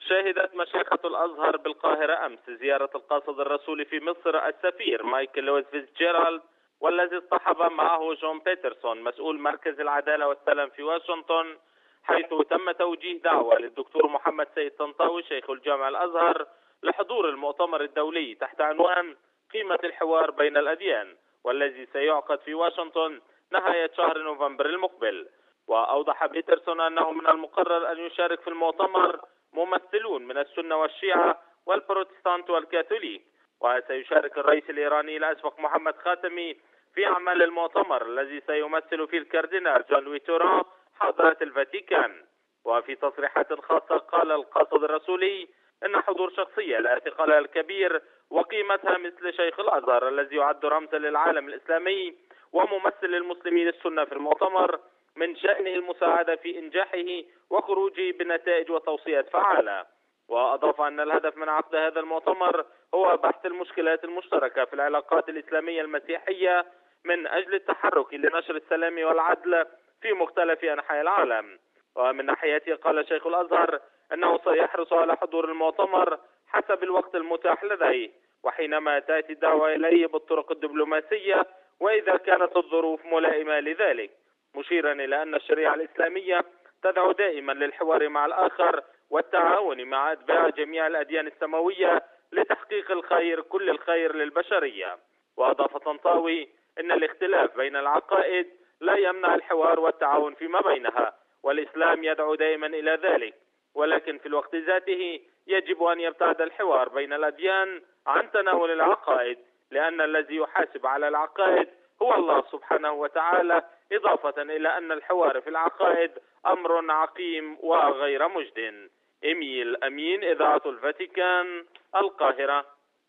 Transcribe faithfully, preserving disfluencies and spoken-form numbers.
شهدت مشيخة الأزهر بالقاهرة أمس زيارة القاصد الرسولي في مصر السفير مايكل لويس فيتزجيرالد، والذي اصطحب معه جون بيترسون مسؤول مركز العدالة والسلام في واشنطن، حيث تم توجيه دعوة للدكتور محمد سيد طنطاوي شيخ الجامع الأزهر لحضور المؤتمر الدولي تحت عنوان قيمة الحوار بين الأديان، والذي سيعقد في واشنطن نهاية شهر نوفمبر المقبل. وأوضح بيترسون أنه من المقرر أن يشارك في المؤتمر ممثلون من السنة والشيعة والبروتستانت والكاثوليك، وسيشارك الرئيس الإيراني الأسبق محمد خاتمي في أعمال المؤتمر الذي سيمثل فيه الكاردينال جون لوي توران حضرة الفاتيكان. وفي تصريحات خاصة قال القاصد الرسولي إن حضور شخصية لها ثقلها الكبير وقيمتها مثل شيخ الأزهر الذي يعد رمزا للعالم الإسلامي وممثل المسلمين السنة في المؤتمر من شأنه المساعدة في إنجاحه وخروجه بنتائج وتوصيات فعالة. وأضاف أن الهدف من عقد هذا المؤتمر هو بحث المشكلات المشتركة في العلاقات الإسلامية المسيحية من أجل التحرك لنشر السلام والعدل في مختلف أنحاء العالم. ومن ناحيته قال شيخ الأزهر أنه سيحرص على حضور المؤتمر حسب الوقت المتاح لديه، وحينما تأتي الدعوة إليه بالطرق الدبلوماسية وإذا كانت الظروف ملائمة لذلك، مشيرا إلى أن الشريعة الإسلامية تدعو دائما للحوار مع الآخر والتعاون مع أتباع جميع الأديان السماوية لتحقيق الخير كل الخير للبشرية. وأضاف طنطاوي أن الاختلاف بين العقائد لا يمنع الحوار والتعاون فيما بينها، والإسلام يدعو دائما إلى ذلك، ولكن في الوقت ذاته يجب أن يبتعد الحوار بين الأديان عن تناول العقائد، لأن الذي يحاسب على العقائد هو الله سبحانه وتعالى، إضافة إلى أن الحوار في العقائد أمر عقيم وغير مجد. إيميل أمين، إذاعة الفاتيكان، القاهرة.